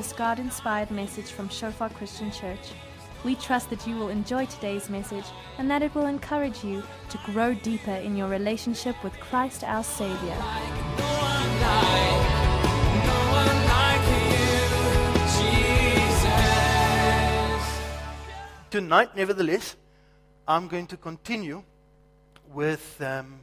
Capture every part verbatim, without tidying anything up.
this God-inspired message from Shofar Christian Church. We trust that you will enjoy today's message and that it will encourage you to grow deeper in your relationship with Christ our Savior. Tonight, nevertheless, I'm going to continue with um,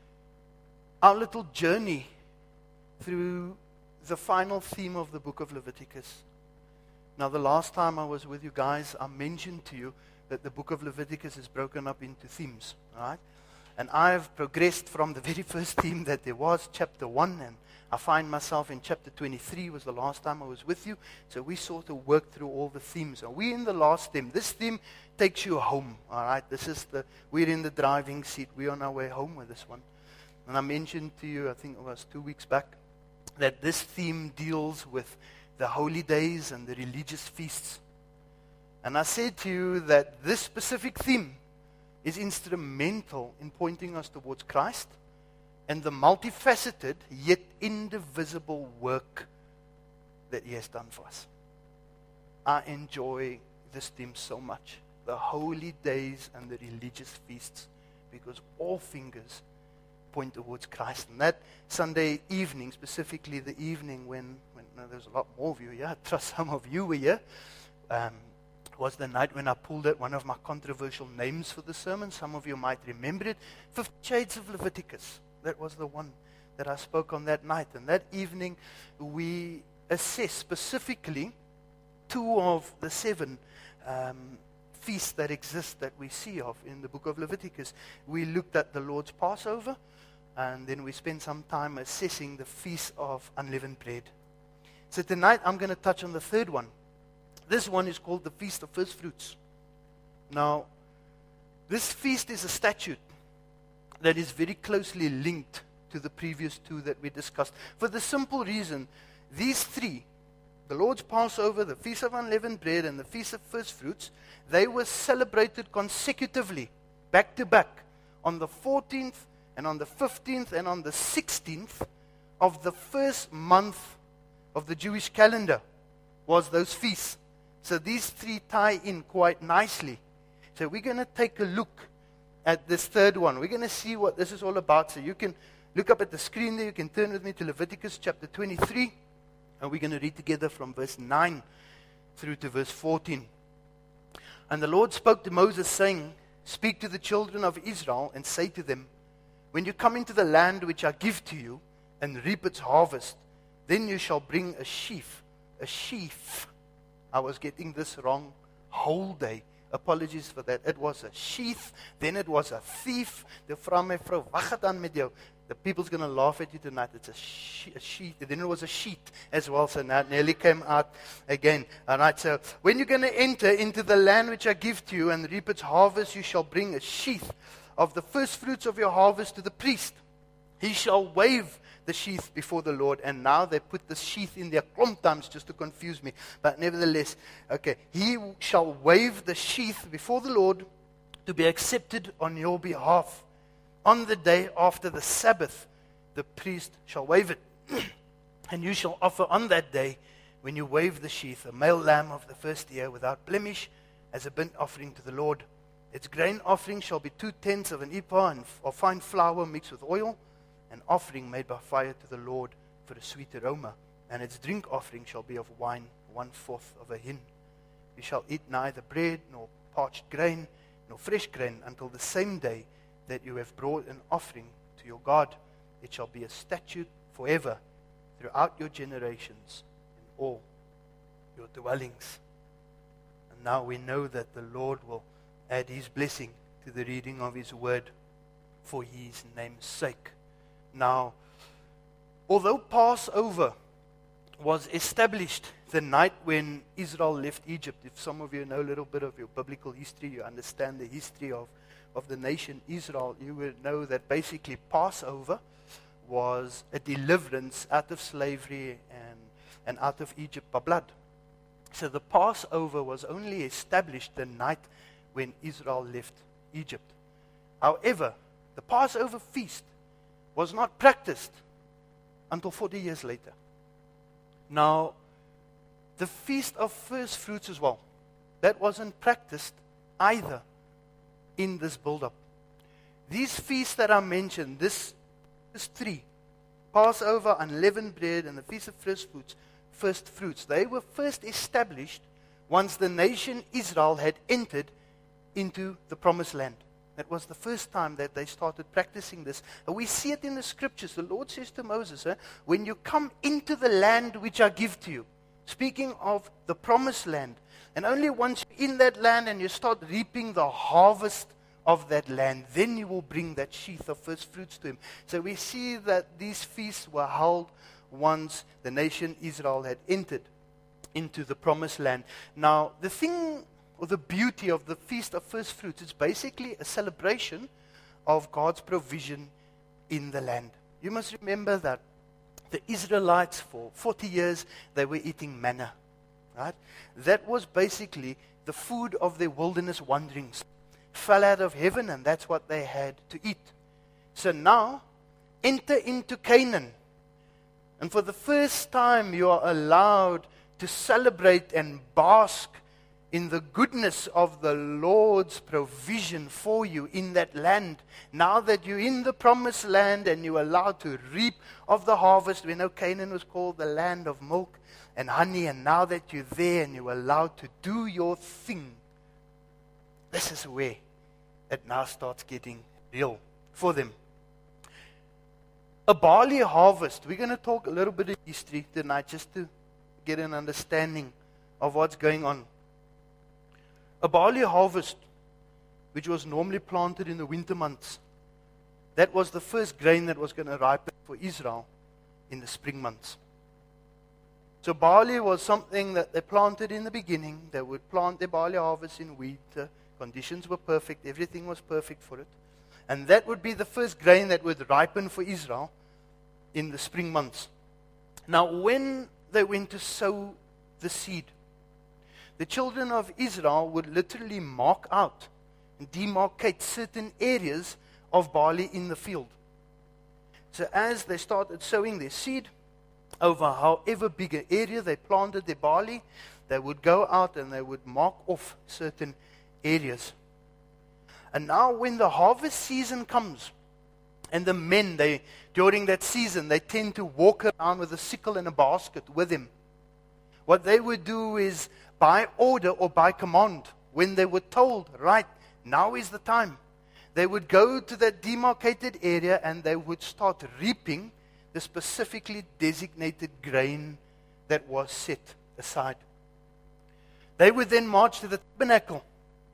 our little journey through the final theme of the book of Leviticus. Now, the last time I was with you guys, I mentioned to you that the book of Leviticus is broken up into themes, all right? And I've progressed from the very first theme that there was, chapter one, and I find myself in chapter twenty-three was the last time I was with you. So we sort of worked through all the themes. And we're in the last theme. This theme takes you home, all right? This is the, we're in the driving seat. We're on our way home with this one. And I mentioned to you, I think it was two weeks back, that this theme deals with the holy days and the religious feasts. And I said to you that this specific theme is instrumental in pointing us towards Christ and the multifaceted yet indivisible work that He has done for us. I enjoy this theme so much, the holy days and the religious feasts, because all fingers point towards Christ. And that Sunday evening, specifically the evening when, when no, there's a lot more of you here, I trust some of you were here, um, was the night when I pulled out one of my controversial names for the sermon. Some of you might remember it, Fifty Shades of Leviticus. That was the one that I spoke on that night. And that evening, we assessed specifically two of the seven um, feasts that exist that we see of in the book of Leviticus. We looked at the Lord's Passover, and then we spent some time assessing the Feast of Unleavened Bread. So tonight, I'm going to touch on the third one. This one is called the Feast of First Fruits. Now, this feast is a statute that is very closely linked to the previous two that we discussed. For the simple reason, these three, the Lord's Passover, the Feast of Unleavened Bread, and the Feast of First Fruits, they were celebrated consecutively, back to back, on the fourteenth, and on the fifteenth, and on the sixteenth of the first month of the Jewish calendar was those feasts. So these three tie in quite nicely. So we're going to take a look at this third one. We're going to see what this is all about. So you can look up at the screen there. You can turn with me to Leviticus chapter twenty-three. And we're going to read together from verse nine through to verse fourteen. And the Lord spoke to Moses, saying, "Speak to the children of Israel and say to them, when you come into the land which I give to you and reap its harvest, then you shall bring a sheaf." A sheaf. I was getting this wrong whole day. Apologies for that. It was a sheath, then it was a thief. The vra my vrou, wag het aan met jou. The people's going to laugh at you tonight. It's a, she- a sheath. Then it was a sheet as well. So now it nearly came out again. All right. So when you're going to enter into the land which I give to you and reap its harvest, you shall bring a sheath of the first fruits of your harvest to the priest. He shall wave the sheath before the Lord. And now they put the sheath in there klomp times just to confuse me. But nevertheless, okay. He shall wave the sheath before the Lord to be accepted on your behalf. On the day after the Sabbath, the priest shall wave it. And you shall offer on that day, when you wave the sheath, a male lamb of the first year without blemish as a burnt offering to the Lord. Its grain offering shall be two-tenths of an ephah of fine flour mixed with oil, an offering made by fire to the Lord for a sweet aroma. And its drink offering shall be of wine, one-fourth of a hin. You shall eat neither bread, nor parched grain, nor fresh grain, until the same day that you have brought an offering to your God. It shall be a statute forever throughout your generations in all your dwellings. And now we know that the Lord will add His blessing to the reading of His word for His name's sake. Now, although Passover was established the night when Israel left Egypt, if some of you know a little bit of your biblical history, you understand the history of, of the nation Israel, you will know that basically Passover was a deliverance out of slavery and, and out of Egypt by blood. So the Passover was only established the night when Israel left Egypt. However, the Passover feast was not practiced until forty years later. Now, the Feast of First Fruits as well. That wasn't practiced either in this build-up. These feasts that are mentioned, this is three. Passover, unleavened bread, and the Feast of First Fruits, first fruits. They were first established once the nation Israel had entered into the promised land. That was the first time that they started practicing this. And we see it in the scriptures. The Lord says to Moses, eh, when you come into the land which I give to you, speaking of the promised land, and only once you're in that land and you start reaping the harvest of that land, then you will bring that sheath of first fruits to him. So we see that these feasts were held once the nation Israel had entered into the promised land. Now, the thing or the beauty of the Feast of First Fruits, it's basically a celebration of God's provision in the land. You must remember that the Israelites, for forty years, they were eating manna. Right? That was basically the food of their wilderness wanderings. Fell out of heaven, and that's what they had to eat. So now, enter into Canaan. And for the first time, you are allowed to celebrate and bask in the goodness of the Lord's provision for you in that land. Now that you're in the promised land and you're allowed to reap of the harvest, we know Canaan was called the land of milk and honey, and now that you're there and you're allowed to do your thing, this is where it now starts getting real for them. A barley harvest. We're going to talk a little bit of history tonight just to get an understanding of what's going on. A barley harvest, which was normally planted in the winter months, that was the first grain that was going to ripen for Israel in the spring months. So barley was something that they planted in the beginning. They would plant their barley harvest in wheat. The conditions were perfect. Everything was perfect for it. And that would be the first grain that would ripen for Israel in the spring months. Now, when they went to sow the seed, the children of Israel would literally mark out and demarcate certain areas of barley in the field. So as they started sowing their seed, over however big an area they planted their barley, they would go out and they would mark off certain areas. And now when the harvest season comes, and the men, they during that season, they tend to walk around with a sickle and a basket with them. What they would do is, by order or by command, when they were told, right, now is the time, they would go to that demarcated area and they would start reaping the specifically designated grain that was set aside. They would then march to the tabernacle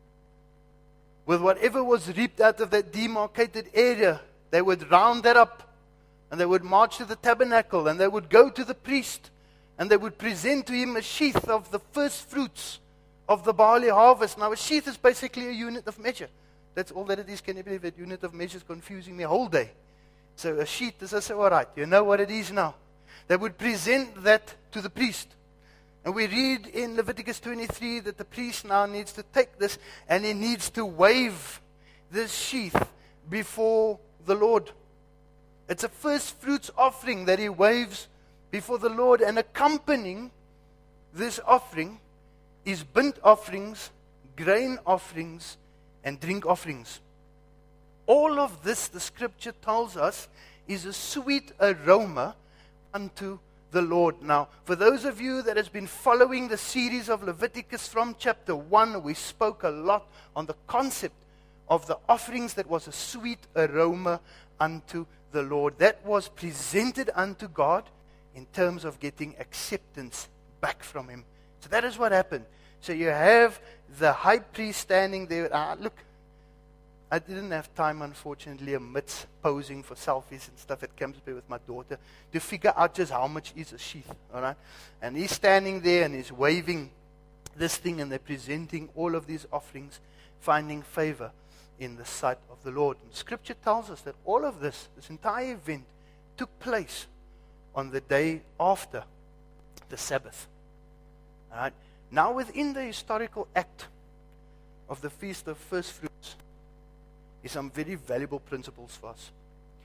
with whatever was reaped out of that demarcated area. They would round that up and they would march to the tabernacle and they would go to the priest and they would present to him a sheath of the first fruits of the barley harvest. Now, a sheath is basically a unit of measure. That's all that it is. Can you believe that? Unit of measure is confusing me all day. So a sheath is also all right. You know what it is now. They would present that to the priest. And we read in Leviticus twenty-three that the priest now needs to take this and he needs to wave this sheath before the Lord. It's a first fruits offering that he waves before the Lord, and accompanying this offering is burnt offerings, grain offerings, and drink offerings. All of this, the scripture tells us, is a sweet aroma unto the Lord. Now, for those of you that has been following the series of Leviticus from chapter one, we spoke a lot on the concept of the offerings that was a sweet aroma unto the Lord. That was presented unto God in terms of getting acceptance back from Him. So that is what happened. So you have the high priest standing there. Ah, look, I didn't have time, unfortunately, amidst posing for selfies and stuff at Campsbury with my daughter, to figure out just how much is a sheath, all right? And he's standing there and he's waving this thing, and they're presenting all of these offerings, finding favor in the sight of the Lord. And Scripture tells us that all of this, this entire event, took place on the day after the Sabbath. All right? Now, within the historical act of the Feast of First Fruits, is some very valuable principles for us.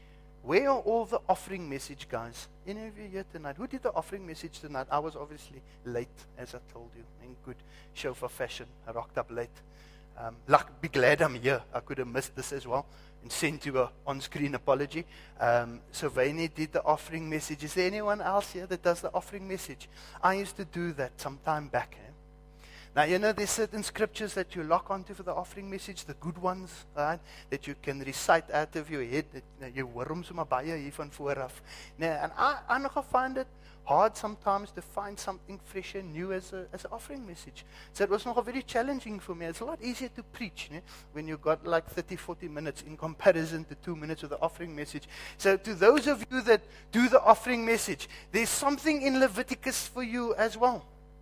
where are all the offering message guys? Any of you here tonight? Who did the offering message tonight? I was obviously late, as I told you, in good chauffeur fashion. I rocked up late. Um, like, be glad I'm here. I could have missed this as well and sent you an on-screen apology. Um, Sylvania did the offering message. Is there anyone else here that does the offering message? I used to do that some time back. Eh? Now, you know, there's certain scriptures that you lock onto for the offering message, the good ones, right, that you can recite out of your head. That you hoor hom sommer baie hier van vooraf. Nee, and I, I nog find it hard sometimes to find something fresh and new as a as an offering message. So it was nog very challenging for me. It's a lot easier to preach né, when you got like thirty, forty minutes in comparison to two minutes with the offering message. So to those of you that do the offering message, there's something in Leviticus for you as well.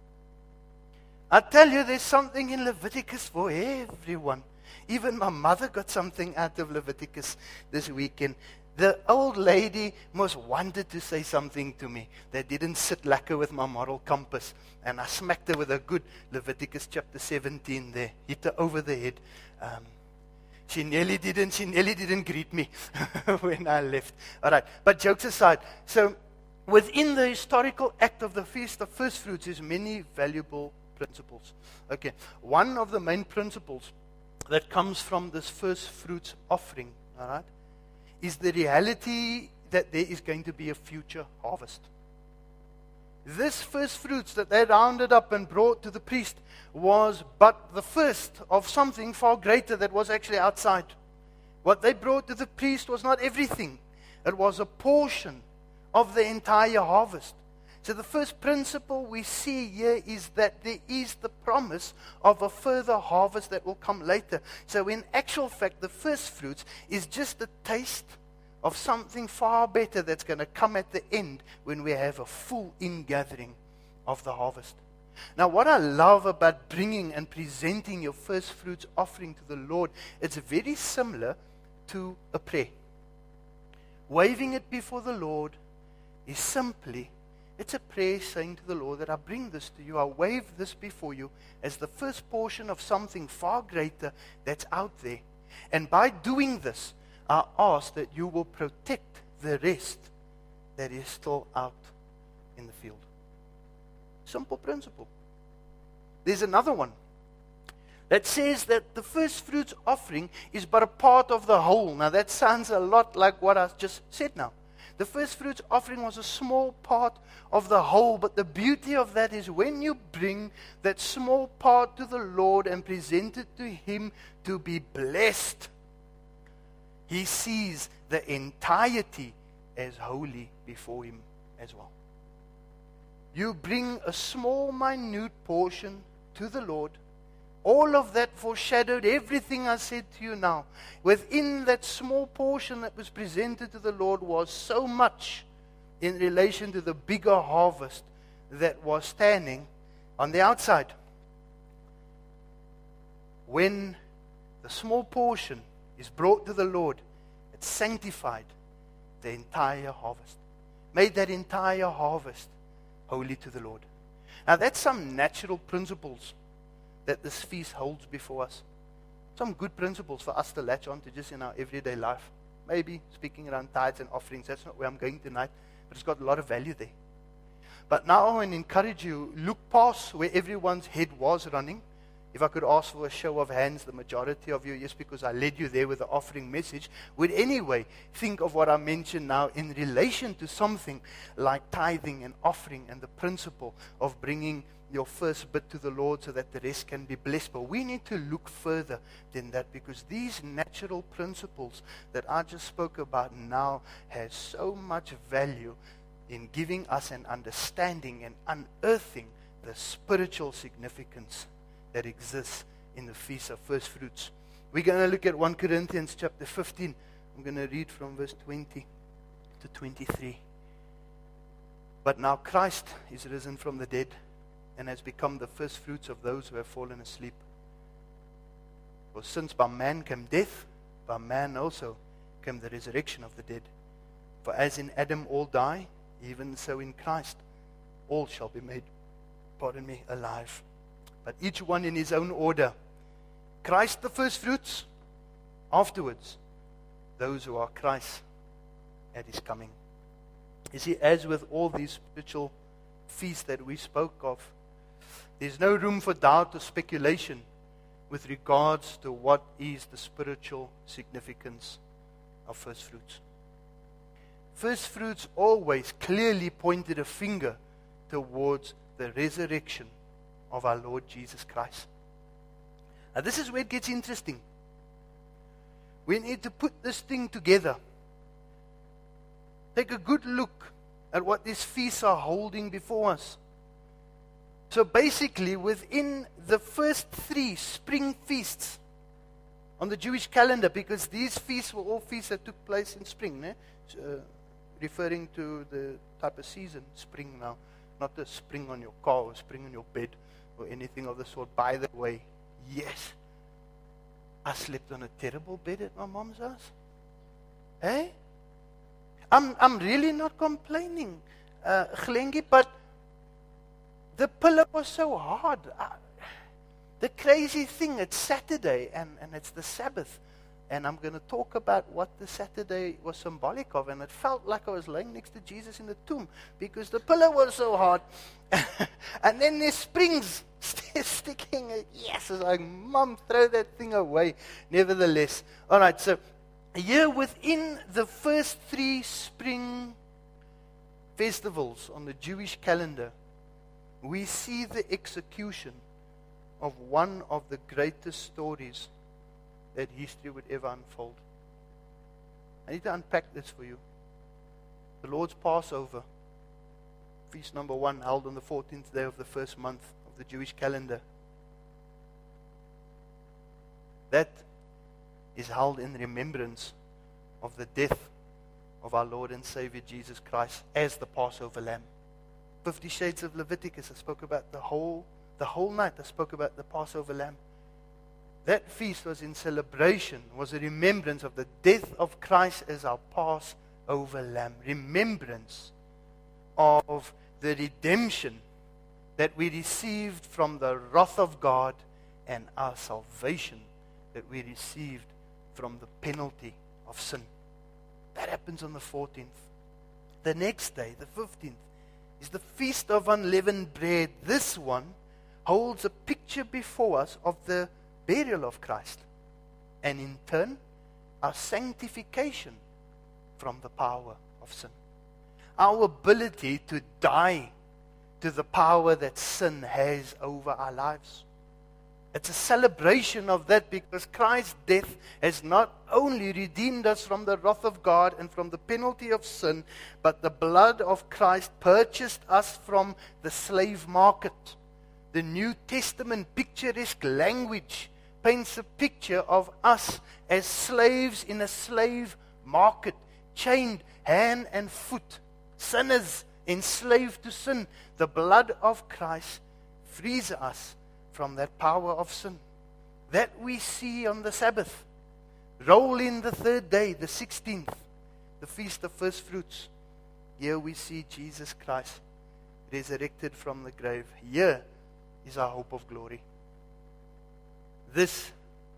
I tell you, there's something in Leviticus for everyone. Even my mother got something out of Leviticus this weekend. The old lady most wanted to say something to me that didn't sit lekker with my moral compass. And I smacked her with a good Leviticus chapter seventeen there. Hit her over the head. Um, she nearly didn't, she nearly didn't greet me when I left. All right, but jokes aside. So within the historical act of the Feast of First Fruits is many valuable principles. Okay, one of the main principles that comes from this first fruits offering, all right, is the reality that there is going to be a future harvest. This first fruits that they rounded up and brought to the priest was but the first of something far greater that was actually outside. What they brought to the priest was not everything. It was a portion of the entire harvest. So the first principle we see here is that there is the promise of a further harvest that will come later. So in actual fact, the first fruits is just a taste of something far better that's going to come at the end when we have a full ingathering of the harvest. Now, what I love about bringing and presenting your first fruits offering to the Lord, it's very similar to a prayer. Waving it before the Lord is simply, it's a prayer saying to the Lord that I bring this to you, I wave this before you as the first portion of something far greater that's out there. And by doing this, I ask that you will protect the rest that is still out in the field. Simple principle. There's another one that says that the first fruits offering is but a part of the whole. Now that sounds a lot like what I just said now. The first fruits offering was a small part of the whole, but the beauty of that is when you bring that small part to the Lord and present it to Him to be blessed, He sees the entirety as holy before Him as well. You bring a small, minute portion to the Lord. All of that foreshadowed everything I said to you now. Within that small portion that was presented to the Lord was so much in relation to the bigger harvest that was standing on the outside. When the small portion is brought to the Lord, it sanctified the entire harvest. Made that entire harvest holy to the Lord. Now that's some natural principles that this feast holds before us. Some good principles for us to latch on to just in our everyday life. Maybe speaking around tithes and offerings, that's not where I'm going tonight, but it's got a lot of value there. But now I want to encourage you, look past where everyone's head was running. If I could ask for a show of hands, the majority of you, just because I led you there with the offering message, would anyway think of what I mentioned now in relation to something like tithing and offering and the principle of bringing your first bit to the Lord so that the rest can be blessed. But we need to look further than that, because these natural principles that I just spoke about now has so much value in giving us an understanding and unearthing the spiritual significance that exists in the Feast of First Fruits. We're going to look at First Corinthians chapter fifteen. I'm going to read from verse twenty to twenty-three. But now Christ is risen from the dead and has become the first fruits of those who have fallen asleep. For since by man came death, by man also came the resurrection of the dead. For as in Adam all die, even so in Christ all shall be made, pardon me, alive. But each one in his own order. Christ the first fruits, afterwards those who are Christ. at his coming. You see, as with all these spiritual feasts that we spoke of, there's no room for doubt or speculation with regards to what is the spiritual significance of first fruits. First fruits always clearly pointed a finger towards the resurrection of our Lord Jesus Christ. Now this is where it gets interesting. We need to put this thing together. Take a good look at what these feasts are holding before us. So basically, within the first three spring feasts on the Jewish calendar, because these feasts were all feasts that took place in spring, né? Uh, referring to the type of season, spring now, not the spring on your car or spring on your bed or anything of the sort. By the way, yes, I slept on a terrible bed at my mom's house. Hey? I'm, I'm really not complaining, uh, Glengie, but the pillow was so hard. Uh, the crazy thing, it's Saturday and, and it's the Sabbath. And I'm going to talk about what the Saturday was symbolic of. And it felt like I was laying next to Jesus in the tomb because the pillow was so hard. And then there's springs sticking. Yes, it's like, Mom, throw that thing away. Nevertheless. All right, so here within the first three spring festivals on the Jewish calendar, we see the execution of one of the greatest stories that history would ever unfold. I need to unpack this for you. The Lord's Passover, feast number one, held on the fourteenth day of the first month of the Jewish calendar. That is held in remembrance of the death of our Lord and Savior Jesus Christ as the Passover lamb. Fifty Shades of Leviticus, I spoke about the whole, the whole night, I spoke about the Passover lamb. That feast was in celebration, was a remembrance of the death of Christ as our Passover lamb. Remembrance of the redemption that we received from the wrath of God and our salvation that we received from the penalty of sin. That happens on the fourteenth. The next day, the fifteenth, is the Feast of Unleavened Bread. This one holds a picture before us of the burial of Christ, and in turn, our sanctification from the power of sin. Our ability to die to the power that sin has over our lives. It's a celebration of that because Christ's death has not only redeemed us from the wrath of God and from the penalty of sin, but the blood of Christ purchased us from the slave market. The New Testament picturesque language paints a picture of us as slaves in a slave market, chained hand and foot, sinners enslaved to sin. The blood of Christ frees us from that power of sin. That we see on the Sabbath. Roll in the third day, the sixteenth, the Feast of First Fruits. Here we see Jesus Christ resurrected from the grave. Here is our hope of glory. This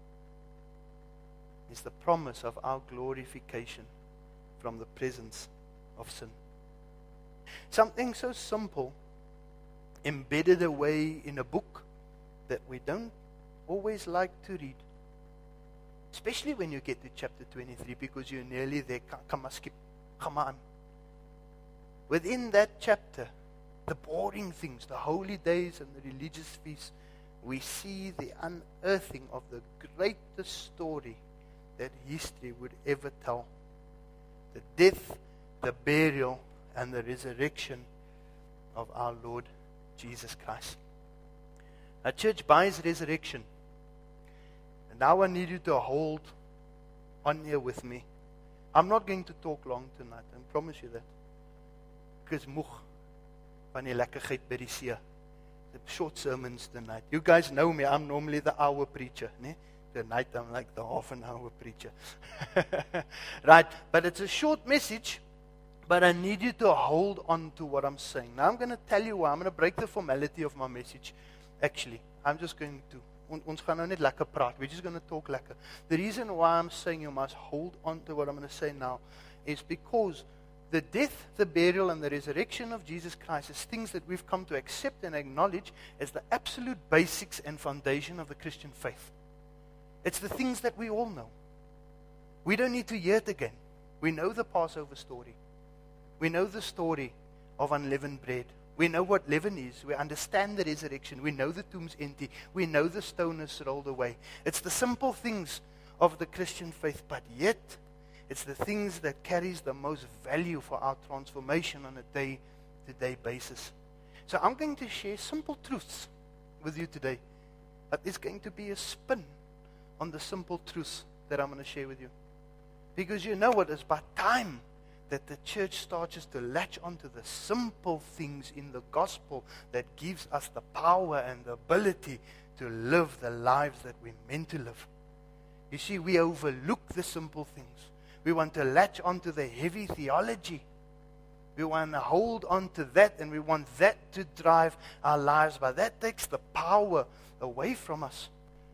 is the promise of our glorification from the presence of sin. Something so simple, embedded away in a book that we don't always like to read. Especially when you get to chapter twenty-three, because you're nearly there. Come on, skip. Come on. Within that chapter, the boring things, the holy days and the religious feasts, we see the unearthing of the greatest story that history would ever tell. The death, the burial, and the resurrection of our Lord Jesus Christ. Now, church, by His resurrection, and now I need you to hold on here with me. I'm not going to talk long tonight, I promise you that. Because moeg van die lekkerheid by die see. The short sermons tonight. You guys know me, I'm normally the hour preacher. Ne? Tonight I'm like the half an hour preacher. Right, but it's a short message, but I need you to hold on to what I'm saying. Now I'm going to tell you why. I'm going to break the formality of my message. Actually, I'm just going to, on, ons gaan nou net lekker praat. We're just going to talk lekker. The reason why I'm saying you must hold on to what I'm going to say now is because the death, the burial, and the resurrection of Jesus Christ is things that we've come to accept and acknowledge as the absolute basics and foundation of the Christian faith. It's the things that we all know. We don't need to hear it again. We know the Passover story. We know the story of unleavened bread. We know what leaven is. We understand the resurrection. We know the tomb's empty. We know the stone is rolled away. It's the simple things of the Christian faith, but yet it's the things that carries the most value for our transformation on a day-to-day basis. So I'm going to share simple truths with you today, but it's going to be a spin on the simple truths that I'm going to share with you. Because you know what, it's about time that the church starts to latch onto the simple things in the gospel that gives us the power and the ability to live the lives that we're meant to live. You see, we overlook the simple things. We want to latch onto the heavy theology. We want to hold on to that, and we want that to drive our lives. But that takes the power away from us,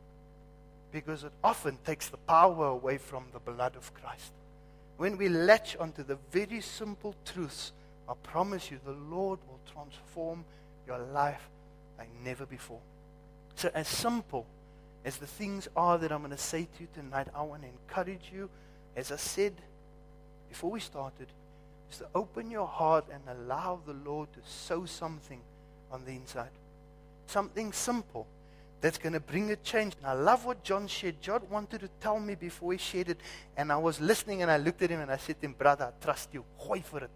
because it often takes the power away from the blood of Christ. When we latch onto the very simple truths, I promise you, the Lord will transform your life like never before. So as simple as the things are that I'm going to say to you tonight, I want to encourage you, as I said before we started, is to open your heart and allow the Lord to sow something on the inside. Something simple that's going to bring a change. And I love what John shared. John wanted to tell me before he shared it, and I was listening and I looked at him and I said to him, brother, I trust you. Gooi for it.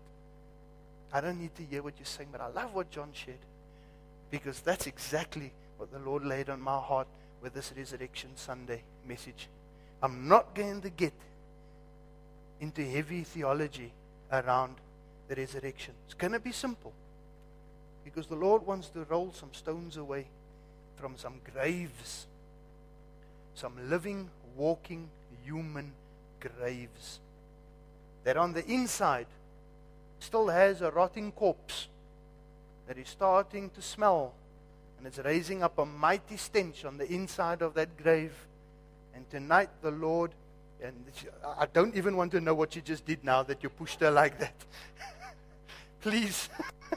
I don't need to hear what you're saying, but I love what John shared, because that's exactly what the Lord laid on my heart with this Resurrection Sunday message. I'm not going to get into heavy theology around the resurrection. It's going to be simple, because the Lord wants to roll some stones away from some graves, some living, walking, human graves that on the inside still has a rotting corpse that is starting to smell, and it's raising up a mighty stench on the inside of that grave. And tonight the Lord, and I don't even want to know what you just did now that you pushed her like that. Please.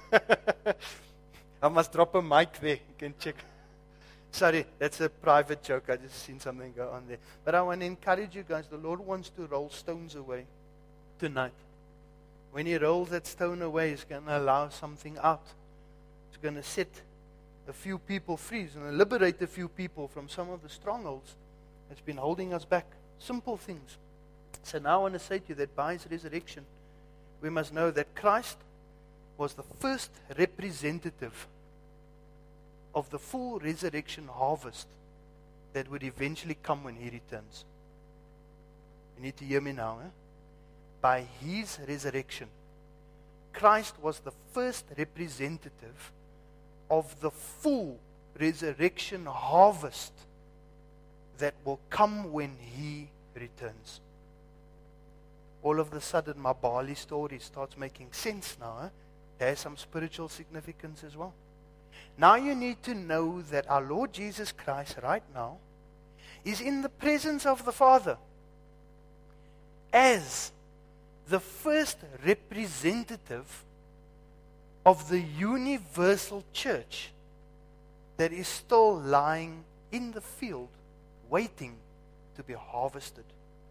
I must drop a mic there. You can check. Sorry, that's a private joke. I just seen something go on there. But I want to encourage you guys. The Lord wants to roll stones away tonight. When He rolls that stone away, He's going to allow something out. It's going to set a few people free. He's going to liberate a few people from some of the strongholds that's been holding us back. Simple things. So now I want to say to you that by His resurrection, we must know that Christ was the first representative of the full resurrection harvest that would eventually come when He returns. You need to hear me now. Eh? By His resurrection, Christ was the first representative of the full resurrection harvest that will come when He returns. All of a sudden, my Bali story starts making sense now. Eh? There's some spiritual significance as well. Now you need to know that our Lord Jesus Christ right now is in the presence of the Father as the first representative of the universal church that is still lying in the field waiting to be harvested.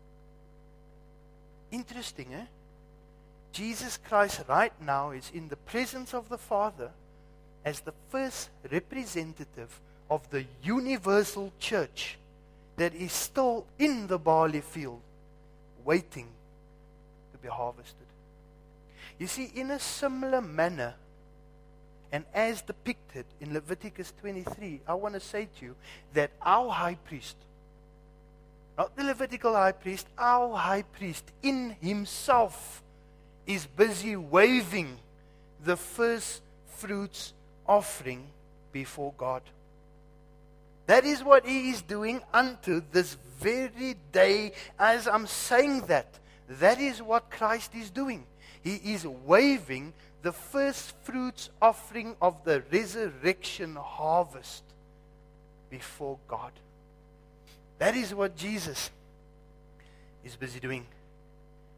Interesting, eh? Jesus Christ right now is in the presence of the Father as the first representative of the universal church that is still in the barley field waiting to be harvested. You see, in a similar manner, and as depicted in Leviticus twenty-three, I want to say to you that our high priest, not the Levitical high priest, our high priest in himself is busy waving the first fruits offering before God. That is what He is doing unto this very day. As I'm saying that, that is what Christ is doing. He is waving the first fruits offering of the resurrection harvest before God. That is what Jesus is busy doing.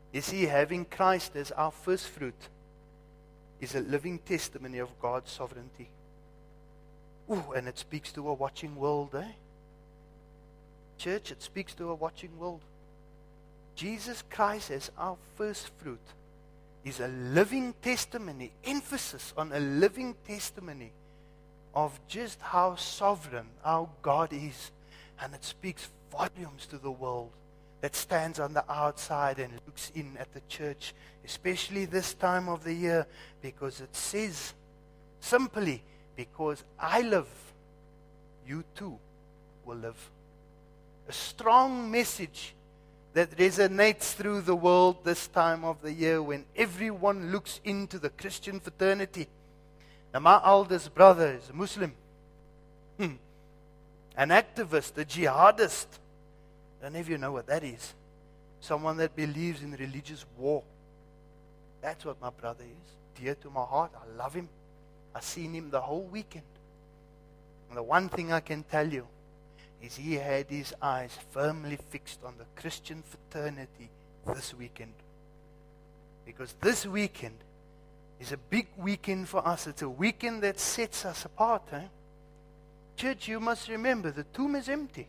You see, having Christ as our first fruit is a living testimony of God's sovereignty. Ooh, and it speaks to a watching world, eh? Church, it speaks to a watching world. Jesus Christ as our first fruit is a living testimony, emphasis on a living testimony of just how sovereign our God is. And it speaks volumes to the world that stands on the outside and looks in at the church, especially this time of the year, because it says simply, because I live, you too will live. A strong message that resonates through the world this time of the year when everyone looks into the Christian fraternity. Now, my oldest brother is a Muslim, hmm. an activist, a jihadist. I don't know if you know what that is. Someone that believes in religious war. That's what my brother is. Dear to my heart. I love him. I've seen him the whole weekend. And the one thing I can tell you is he had his eyes firmly fixed on the Christian fraternity this weekend. Because this weekend is a big weekend for us. It's a weekend that sets us apart. Eh? Church, you must remember, the tomb is empty.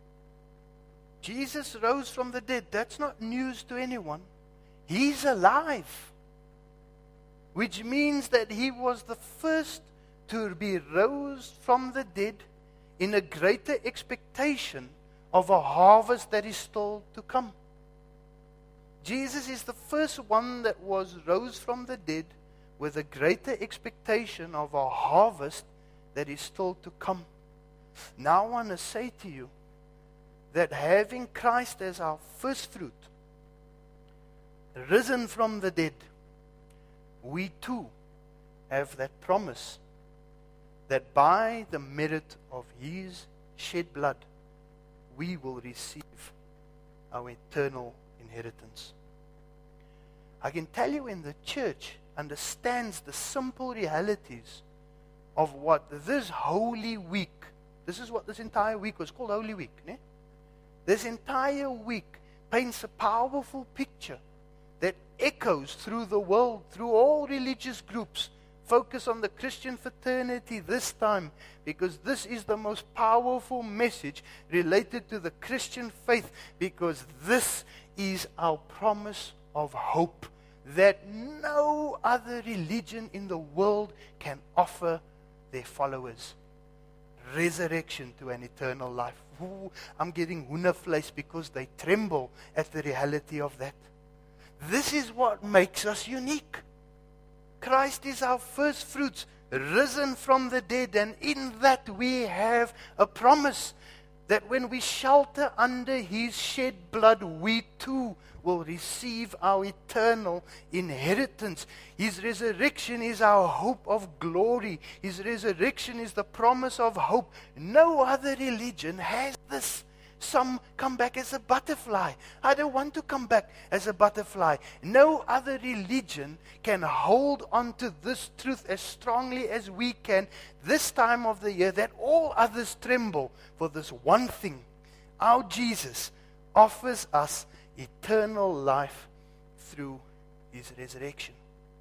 Jesus rose from the dead. That's not news to anyone. He's alive. Which means that he was the first to be rose from the dead in a greater expectation of a harvest that is still to come. Jesus is the first one that was rose from the dead with a greater expectation of a harvest that is still to come. Now I want to say to you that having Christ as our first fruit, risen from the dead, we too have that promise that by the merit of His shed blood, we will receive our eternal inheritance. I can tell you, when the church understands the simple realities of what this Holy Week, this is what this entire week was called, Holy Week. Ne? This entire week paints a powerful picture that echoes through the world, through all religious groups. Focus on the Christian fraternity this time, because this is the most powerful message related to the Christian faith, because this is our promise of hope that no other religion in the world can offer their followers. Resurrection to an eternal life. Ooh, I'm getting hoendervleis because they tremble at the reality of that. This is what makes us unique. Christ is our first fruits, risen from the dead, and in that we have a promise that when we shelter under His shed blood, we too will receive our eternal inheritance. His resurrection is our hope of glory. His resurrection is the promise of hope. No other religion has this. Some come back as a butterfly. I don't want to come back as a butterfly. No other religion can hold on to this truth as strongly as we can this time of the year, that all others tremble for this one thing. Our Jesus offers us eternal life through His resurrection.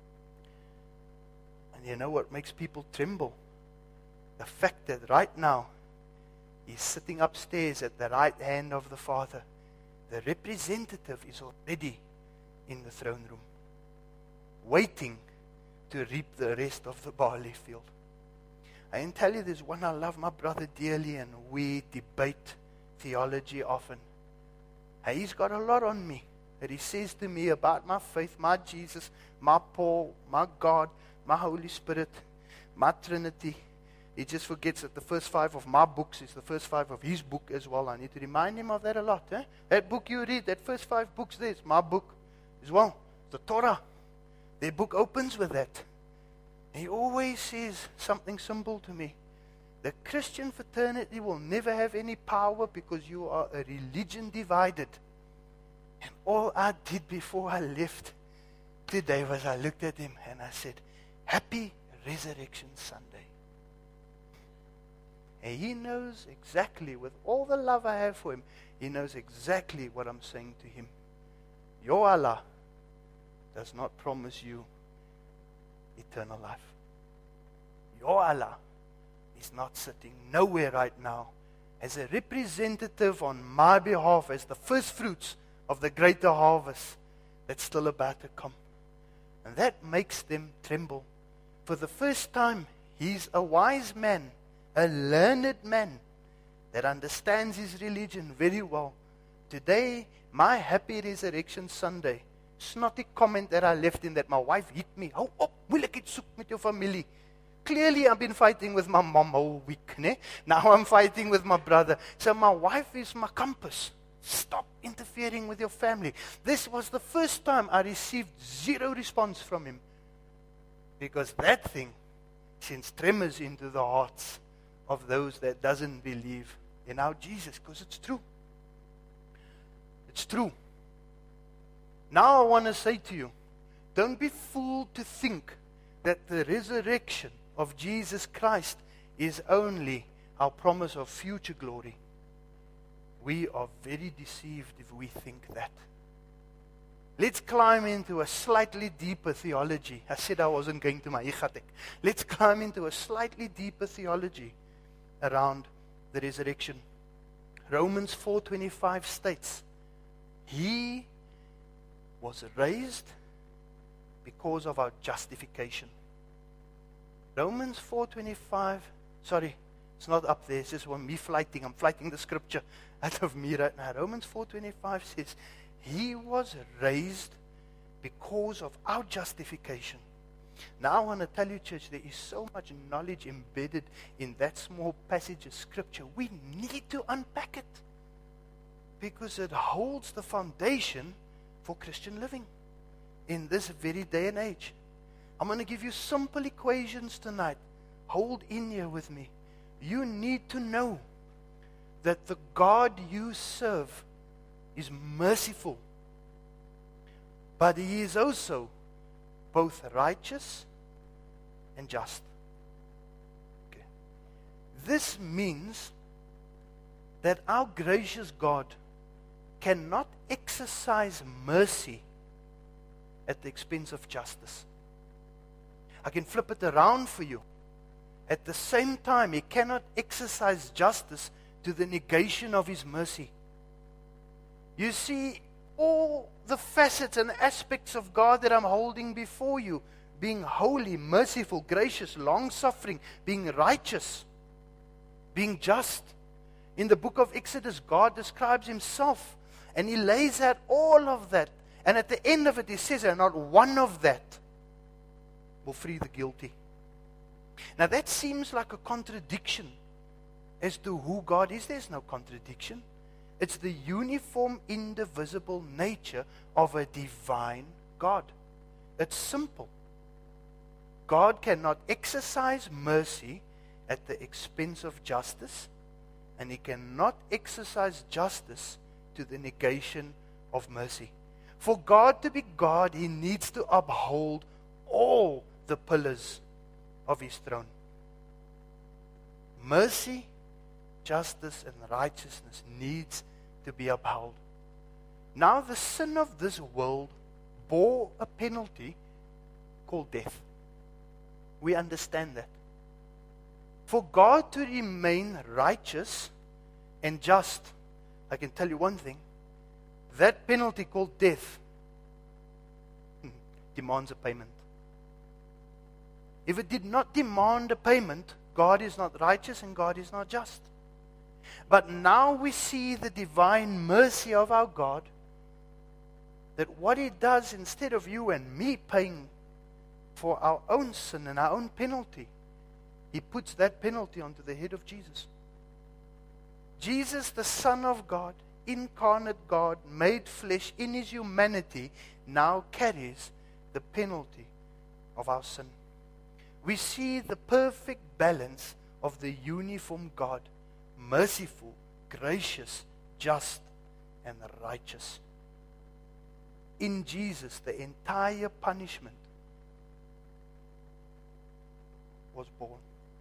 And you know what makes people tremble? The fact that right now He's sitting upstairs at the right hand of the Father. The representative is already in the throne room, waiting to reap the rest of the barley field. I can tell you there's one I love my brother dearly, and we debate theology often. And he's got a lot on me that he says to me about my faith, my Jesus, my Paul, my God, my Holy Spirit, my Trinity. He just forgets that the first five of my books is the first five of his book as well. I need to remind him of that a lot. Eh? That book you read, that first five books there, is my book as well. The Torah. Their book opens with that. He always says something simple to me. The Christian fraternity will never have any power because you are a religion divided. And all I did before I left today was I looked at him and I said, Happy Resurrection Sunday. And he knows exactly, with all the love I have for him, he knows exactly what I'm saying to him. Your Allah does not promise you eternal life. Your Allah is not sitting nowhere right now as a representative on my behalf, as the first fruits of the greater harvest that's still about to come. And that makes them tremble. For the first time, he's a wise man, a learned man that understands his religion very well. Today, my Happy Resurrection Sunday, snotty comment that I left in that my wife hit me. Hou op, moeilik het soek met jou familie. Clearly, I've been fighting with my mom all week. Ne? Now I'm fighting with my brother. So my wife is my compass. Stop interfering with your family. This was the first time I received zero response from him. Because that thing sends tremors into the hearts of those that doesn't believe in our Jesus. Because it's true. It's true. Now I want to say to you, don't be fooled to think that the resurrection of Jesus Christ is only our promise of future glory. We are very deceived if we think that. Let's climb into a slightly deeper theology. I said I wasn't going to my Ichatek. Let's climb into a slightly deeper theology around the resurrection. Romans four twenty-five states, He was raised because of our justification. Romans four twenty-five, sorry, it's not up there. It's just one me flighting. I'm flighting the scripture out of me right now. Romans four twenty-five says, He was raised because of our justification. Now I want to tell you, church, there is so much knowledge embedded in that small passage of scripture. We need to unpack it because it holds the foundation for Christian living in this very day and age. I'm going to give you simple equations tonight. Hold in here with me. You need to know that the God you serve is merciful, but He is also both righteous and just. Okay. This means that our gracious God cannot exercise mercy at the expense of justice. I can flip it around for you. At the same time, He cannot exercise justice to the negation of His mercy. You see, all the facets and aspects of God that I'm holding before you, being holy, merciful, gracious, long-suffering, being righteous, being just. In the book of Exodus, God describes Himself, and He lays out all of that. And at the end of it, He says, and not one of that will free the guilty. Now that seems like a contradiction as to who God is. There's no contradiction. It's the uniform, indivisible nature of a divine God. It's simple. God cannot exercise mercy at the expense of justice, and He cannot exercise justice to the negation of mercy. For God to be God, He needs to uphold all the pillars of His throne. Mercy, justice, and righteousness needs to be upheld. Now the sin of this world bore a penalty called death. We understand that. For God to remain righteous and just, I can tell you one thing, that penalty called death demands a payment. If it did not demand a payment, God is not righteous and God is not just. But now we see the divine mercy of our God, that what He does, instead of you and me paying for our own sin and our own penalty, He puts that penalty onto the head of Jesus. Jesus, the Son of God, incarnate God, made flesh in His humanity, now carries the penalty of our sin. We see the perfect balance of the uniform God, merciful, gracious, just, and righteous. In Jesus, the entire punishment was borne.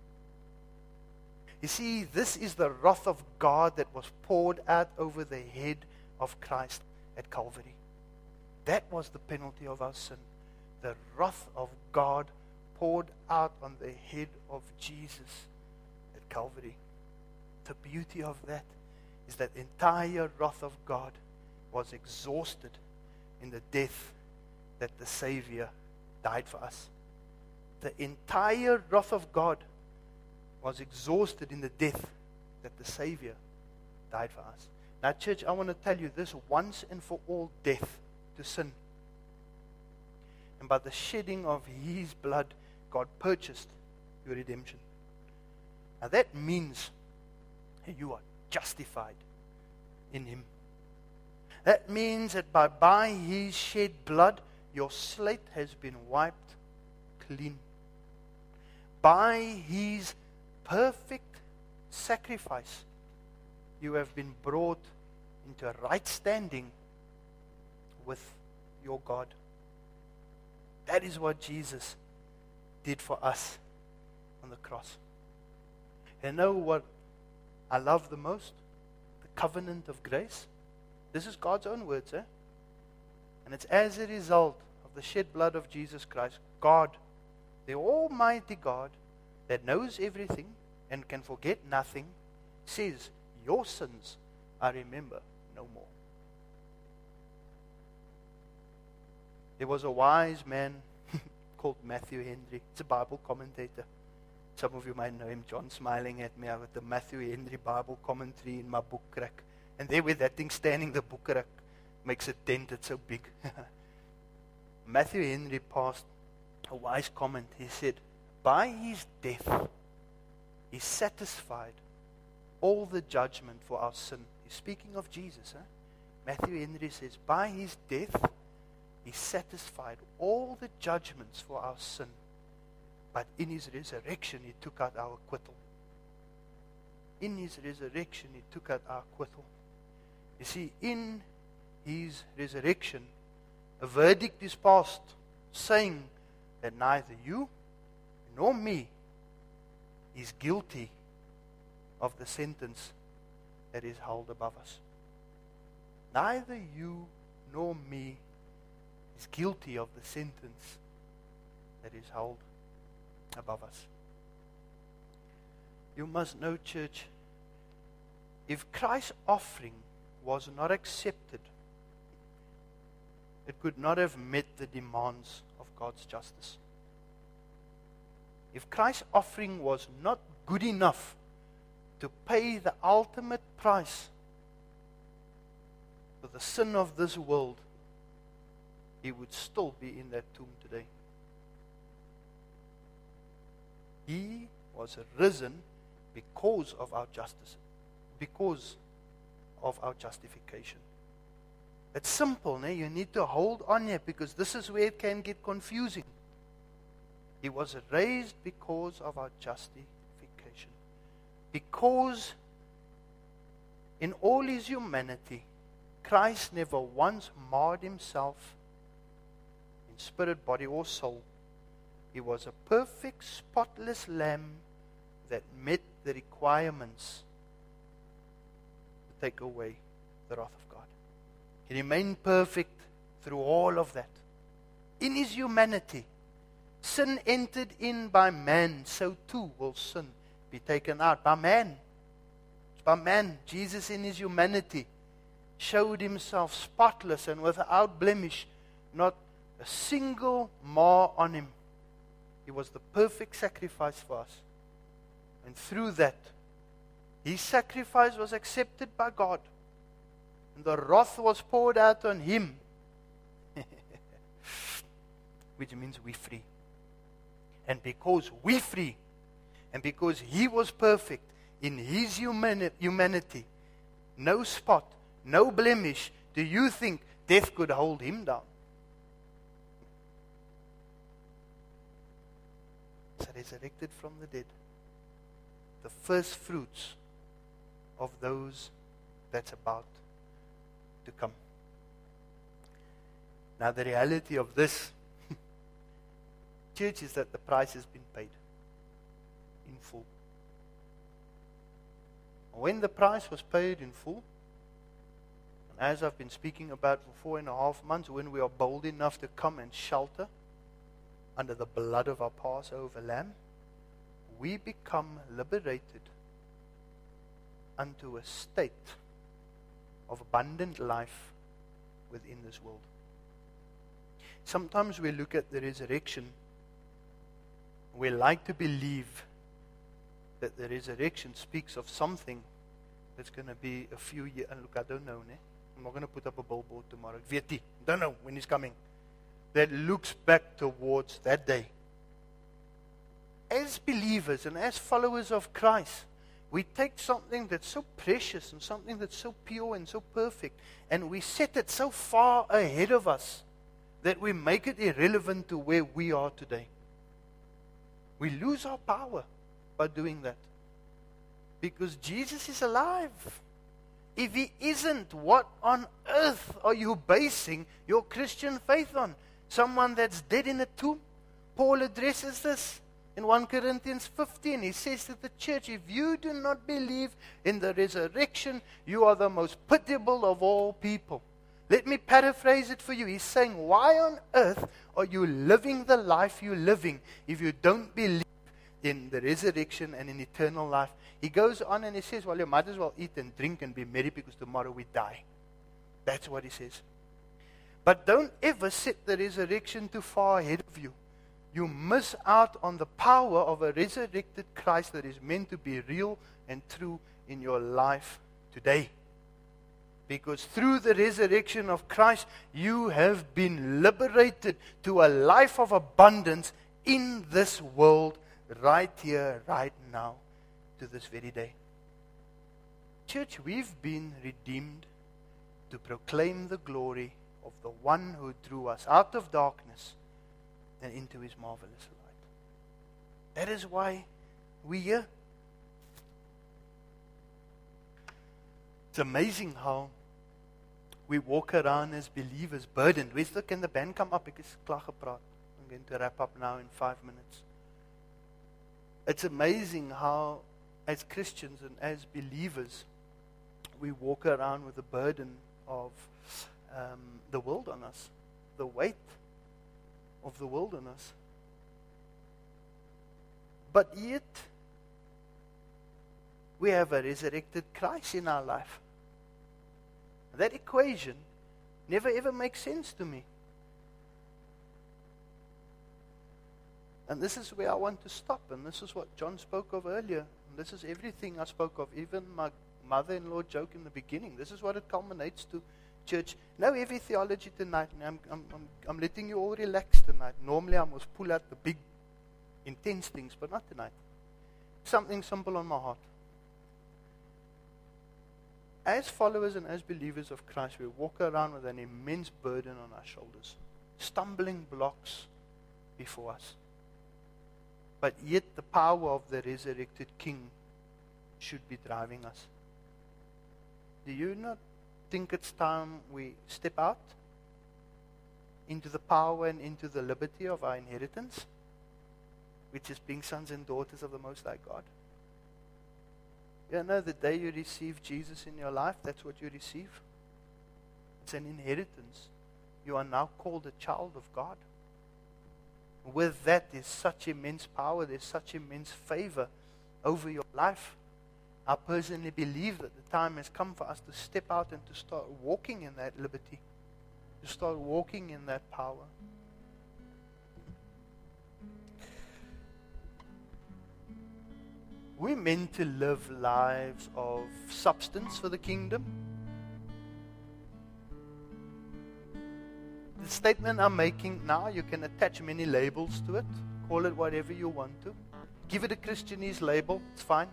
You see, this is the wrath of God that was poured out over the head of Christ at Calvary. That was the penalty of our sin. The wrath of God poured out on the head of Jesus at Calvary. The beauty of that is that the entire wrath of God was exhausted in the death that the Savior died for us. The entire wrath of God was exhausted in the death that the Savior died for us. Now, church, I want to tell you this once and for all: death to sin. And by the shedding of His blood, God purchased your redemption. Now that means you are justified in Him. That means that by, by His shed blood, your slate has been wiped clean. By His perfect sacrifice, you have been brought into a right standing with your God. That is what Jesus did for us on the cross. And know what I love the most? The covenant of grace. This is God's own words, eh? And it's as a result of the shed blood of Jesus Christ, God, the Almighty God, that knows everything and can forget nothing, says, your sins I remember no more. There was a wise man called Matthew Henry. He's a Bible commentator. Some of you might know him. John smiling at me. I got the Matthew Henry Bible commentary in my book rack. And there with that thing standing, the book rack makes a dent. It's so big. Matthew Henry passed a wise comment. He said, by His death, He satisfied all the judgment for our sin. He's speaking of Jesus. Huh? Matthew Henry says, by His death, He satisfied all the judgments for our sin. But in His resurrection, He took out our acquittal. In His resurrection, He took out our acquittal. You see, in His resurrection, a verdict is passed saying that neither you nor me is guilty of the sentence that is held above us. Neither you nor me is guilty of the sentence that is held above us. You must know, church, if Christ's offering was not accepted, it could not have met the demands of God's justice. If Christ's offering was not good enough to pay the ultimate price for the sin of this world, He would still be in that tomb today. He was risen because of our justice, because of our justification. It's simple, né? You need to hold on here because this is where it can get confusing. He was raised because of our justification. Because in all His humanity, Christ never once marred Himself in spirit, body, or soul. He was a perfect, spotless lamb that met the requirements to take away the wrath of God. He remained perfect through all of that. In His humanity, sin entered in by man, so too will sin be taken out by man. By man, Jesus in His humanity showed Himself spotless and without blemish, not a single mar on Him. He was the perfect sacrifice for us. And through that, His sacrifice was accepted by God. And the wrath was poured out on Him. Which means we're free. And because we're free, and because He was perfect in His humani- humanity, no spot, no blemish, do you think death could hold Him down? Resurrected from the dead, the first fruits of those that's about to come. Now the reality of this, church, is that the price has been paid in full. When the price was paid in full, As I've been speaking about for four and a half months, when we are bold enough to come and shelter under the blood of our Passover lamb, we become liberated unto a state of abundant life within this world. Sometimes we look at the resurrection, we like to believe that the resurrection speaks of something that's going to be a few years. And look, I don't know, ne? I'm not going to put up a billboard tomorrow. Weet nie. Don't know when he's coming. That looks back towards that day. As believers and as followers of Christ, we take something that's so precious and something that's so pure and so perfect, and we set it so far ahead of us that we make it irrelevant to where we are today. We lose our power by doing that. Because Jesus is alive. If he isn't, what on earth are you basing your Christian faith on? Someone that's dead in a tomb? Paul addresses this in First Corinthians fifteen. He says to the church, if you do not believe in the resurrection, you are the most pitiable of all people. Let me paraphrase it for you. He's saying, why on earth are you living the life you're living if you don't believe in the resurrection and in eternal life? He goes on and he says, well, you might as well eat and drink and be merry because tomorrow we die. That's what he says. But don't ever set the resurrection too far ahead of you. You miss out on the power of a resurrected Christ that is meant to be real and true in your life today. Because through the resurrection of Christ, you have been liberated to a life of abundance in this world, right here, right now, to this very day. Church, we've been redeemed to proclaim the glory of the one who drew us out of darkness and into his marvelous light. That is why we're here. It's amazing how we walk around as believers burdened. Where's the, can the band come up? Ek is klaar gepraat. I'm going to wrap up now in five minutes. It's amazing how, as Christians and as believers, we walk around with the burden of um, the world on us, the weight of the world on us. But yet, we have a resurrected Christ in our life. That equation never ever makes sense to me. And this is where I want to stop. And this is what John spoke of earlier. And this is everything I spoke of. Even my mother-in-law joke in the beginning. This is what it culminates to, church. No heavy theology tonight. I'm, I'm, I'm, I'm letting you all relax tonight. Normally I must pull out the big, intense things. But not tonight. Something simple on my heart. As followers and as believers of Christ, we walk around with an immense burden on our shoulders. Stumbling blocks before us. But yet the power of the resurrected King should be driving us. Do you not think it's time we step out into the power and into the liberty of our inheritance, which is being sons and daughters of the Most High God? You know, the day you receive Jesus in your life, that's what you receive. It's an inheritance. You are now called a child of God. With that, there's such immense power, there's such immense favor over your life. I personally believe that the time has come for us to step out and to start walking in that liberty, to start walking in that power. We're meant to live lives of substance for the kingdom. The statement I'm making now, you can attach many labels to it. Call it whatever you want to. Give it a Christianese label, it's fine.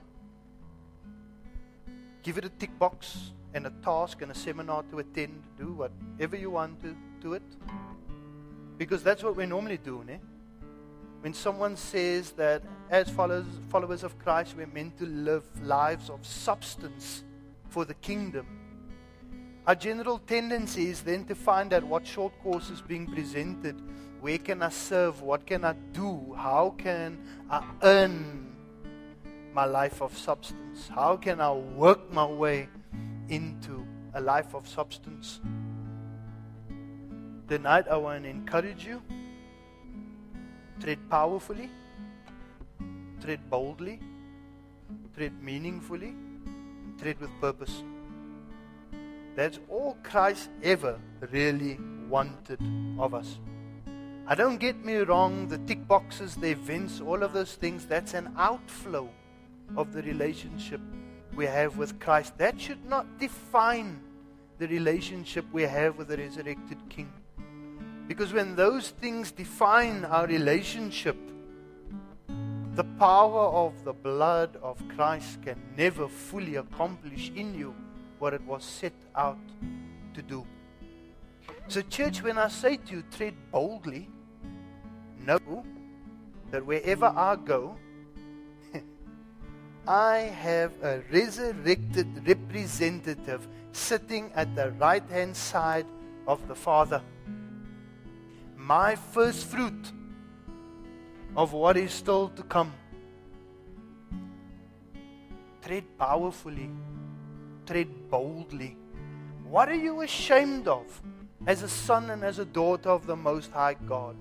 Give it a tick box and a task and a seminar to attend. Do whatever you want to do it. Because that's what we normally do, né? When someone says that as followers, followers of Christ, we're meant to live lives of substance for the kingdom, our general tendency is then to find out what short course is being presented. Where can I serve? What can I do? How can I earn my life of substance? How can I work my way into a life of substance. Tonight I want to encourage you. Tread powerfully, tread boldly, tread meaningfully, tread with purpose. That's all Christ ever really wanted of us. I don't get me wrong, the tick boxes, the events, all of those things, that's an outflow of the relationship we have with Christ. That should not define the relationship we have with the resurrected King. Because when those things define our relationship, the power of the blood of Christ can never fully accomplish in you what it was set out to do. So church, when I say to you, tread boldly, know that wherever I go, I have a resurrected representative sitting at the right-hand side of the Father. My first fruit of what is still to come. Tread powerfully. Tread boldly. What are you ashamed of as a son and as a daughter of the Most High God?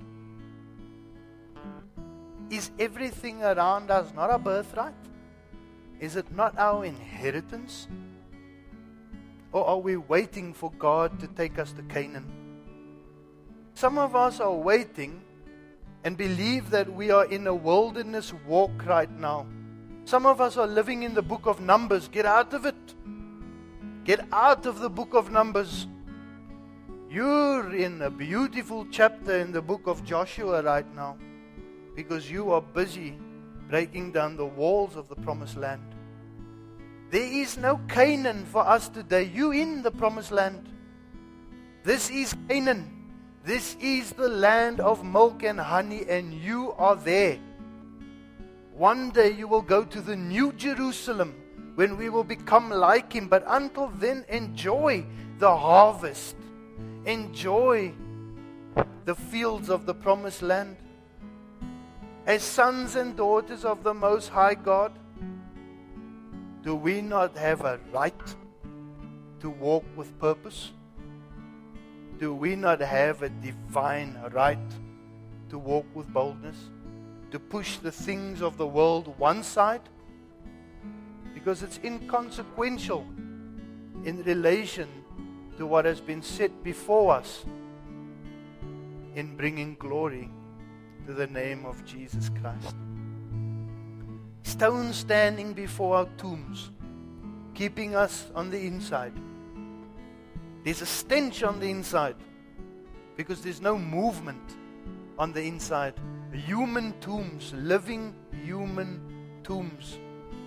Is everything around us not our birthright? Is it not our inheritance? Or are we waiting for God to take us to Canaan? Some of us are waiting and believe that we are in a wilderness walk right now. Some of us are living in the book of Numbers. Get out of it. Get out of the book of Numbers. You're in a beautiful chapter in the book of Joshua right now, because you are busy breaking down the walls of the promised land. There is no Canaan for us today. You in the promised land. This is Canaan. This is the land of milk and honey, and you are there. One day you will go to the new Jerusalem when we will become like Him. But until then, enjoy the harvest. Enjoy the fields of the promised land. As sons and daughters of the Most High God, do we not have a right to walk with purpose? Do we not have a divine right to walk with boldness? To push the things of the world one side? Because it's inconsequential in relation to what has been set before us in bringing glory to the name of Jesus Christ. Stones standing before our tombs, keeping us on the inside. There's a stench on the inside because there's no movement on the inside. Human tombs, living human tombs.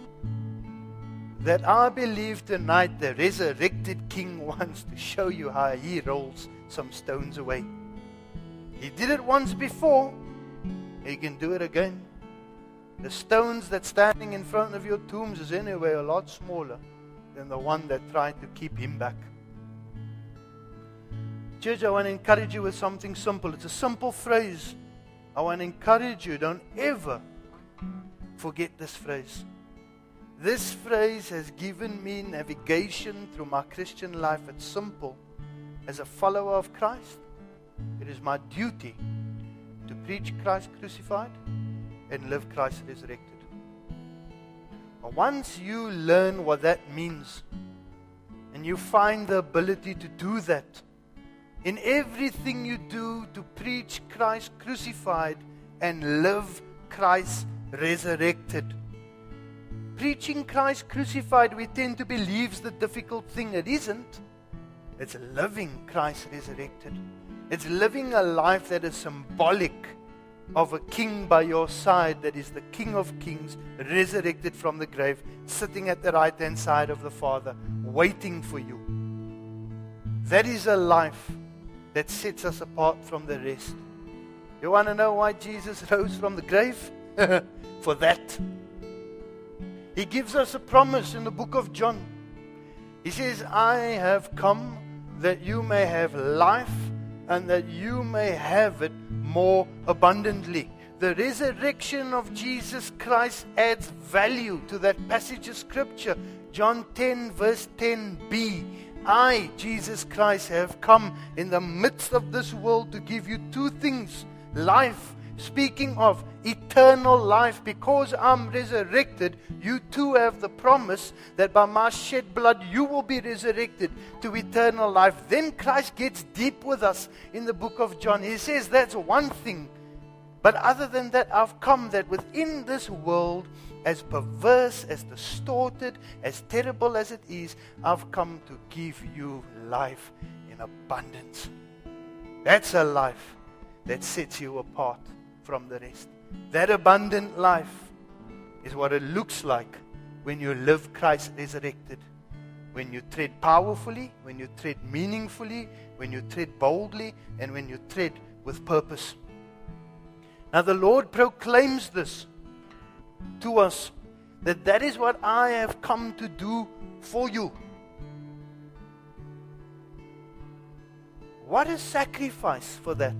That I believe tonight the resurrected King wants to show you how He rolls some stones away. He did it once before. He can do it again. The stones that's standing in front of your tombs is anyway a lot smaller than the one that tried to keep Him back. Church, I want to encourage you with something simple. It's a simple phrase. I want to encourage you, don't ever forget this phrase. This phrase has given me navigation through my Christian life. It's simple. As a follower of Christ, it is my duty to preach Christ crucified and live Christ resurrected. But once you learn what that means, and you find the ability to do that, in everything you do to preach Christ crucified and live Christ resurrected. Preaching Christ crucified, we tend to believe is the difficult thing. It isn't. It's living Christ resurrected. It's living a life that is symbolic of a king by your side, that is the King of Kings, resurrected from the grave, sitting at the right hand side of the Father, waiting for you. That is a life that sets us apart from the rest. You want to know why Jesus rose from the grave? For that. He gives us a promise in the book of John. He says, I have come that you may have life and that you may have it more abundantly. The resurrection of Jesus Christ adds value to that passage of Scripture. John ten verse ten b. I, Jesus Christ, have come in the midst of this world to give you two things. Life, speaking of eternal life. Because I'm resurrected, you too have the promise that by my shed blood you will be resurrected to eternal life. Then Christ gets deep with us in the book of John. He says that's one thing. But other than that, I've come that within this world, as perverse, as distorted, as terrible as it is, I've come to give you life in abundance. That's a life that sets you apart from the rest. That abundant life is what it looks like when you live Christ resurrected. When you tread powerfully, when you tread meaningfully, when you tread boldly, and when you tread with purpose. Now the Lord proclaims this to us, that that is what I have come to do for you. What a sacrifice for that.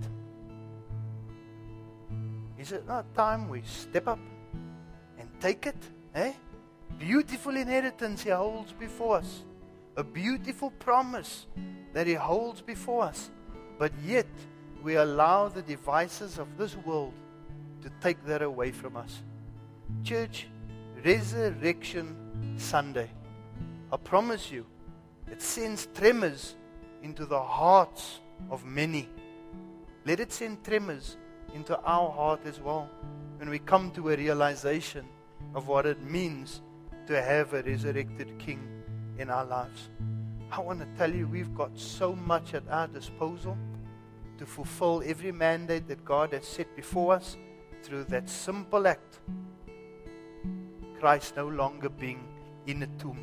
Is it not time we step up and take it? Eh? Beautiful inheritance He holds before us. A beautiful promise that He holds before us. But yet we allow the devices of this world to take that away from us. Church, Resurrection Sunday, I promise you, it sends tremors into the hearts of many. Let it send tremors into our heart as well when we come to a realization of what it means to have a resurrected King in our lives. I want to tell you, we've got so much at our disposal to fulfill every mandate that God has set before us through that simple act. Christ no longer being in a tomb.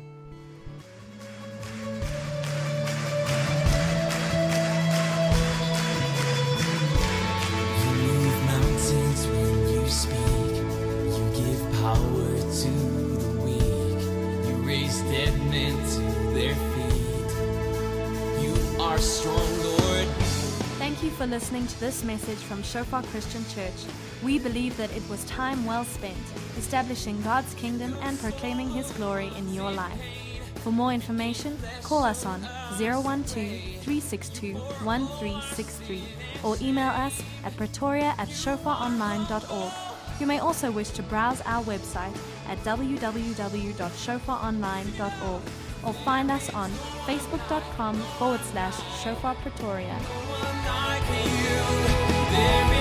You move mountains when you speak. You give power to the weak. You raise dead men to their feet. You are strong, Lord. Thank you for listening to this message from Shofar Christian Church. We believe that it was time well spent establishing God's kingdom and proclaiming His glory in your life. For more information, call us on zero one two, three six two, one three six three or email us at pretoria at shofar online dot org. You may also wish to browse our website at w w w dot shofar online dot org or find us on facebook.com forward slash Shofar Pretoria. There